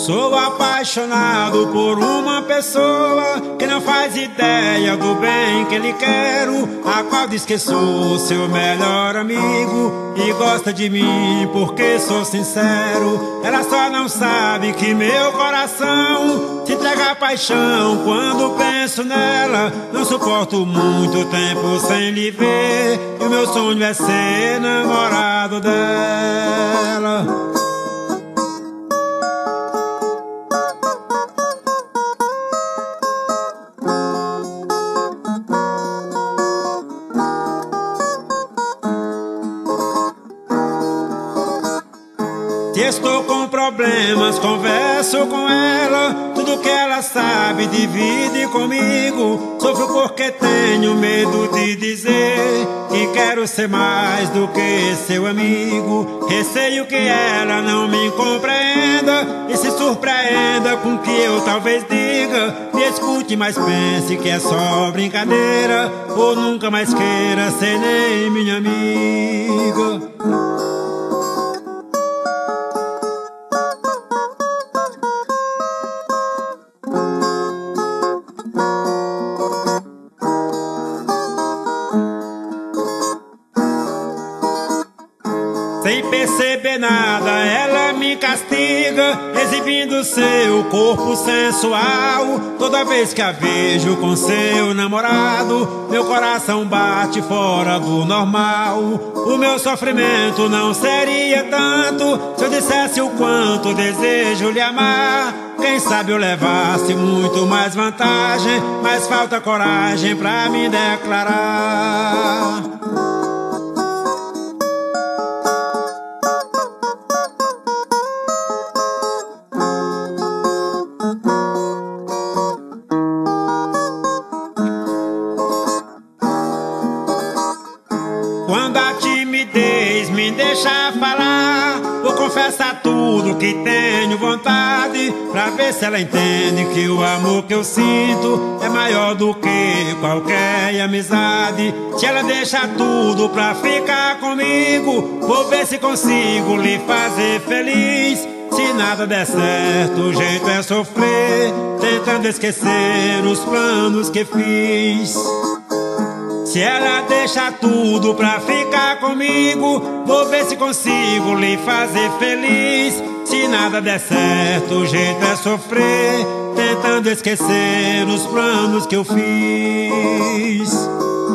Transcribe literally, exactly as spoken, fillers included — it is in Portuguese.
Sou apaixonado por uma pessoa que não faz ideia do bem que lhe quero, a qual diz que sou seu melhor amigo e gosta de mim porque sou sincero. Ela só não sabe que meu coração se entrega à paixão quando penso nela. Não suporto muito tempo sem lhe ver, e o meu sonho é ser namorado dela. Se estou com problemas, converso com ela. Tudo que ela sabe, divide comigo. Sofro porque tenho medo de dizer que quero ser mais do que seu amigo. Receio que ela não me compreenda e se surpreenda com o que eu talvez diga. Me escute, mas pense que é só brincadeira, ou nunca mais queira ser nem minha amiga. Sem perceber nada, ela me castiga, exibindo seu corpo sensual. Toda vez que a vejo com seu namorado, meu coração bate fora do normal. O meu sofrimento não seria tanto se eu dissesse o quanto desejo lhe amar. Quem sabe eu levasse muito mais vantagem, mas falta coragem pra me declarar. Quando a timidez me deixa falar, vou confessar tudo que tenho vontade, pra ver se ela entende que o amor que eu sinto é maior do que qualquer amizade. Se ela deixa tudo pra ficar comigo, vou ver se consigo lhe fazer feliz. Se nada der certo, o jeito é sofrer, tentando esquecer os planos que fiz. Se ela deixa tudo pra ficar comigo, vou ver se consigo lhe fazer feliz. Se nada der certo, o jeito é sofrer, tentando esquecer os planos que eu fiz.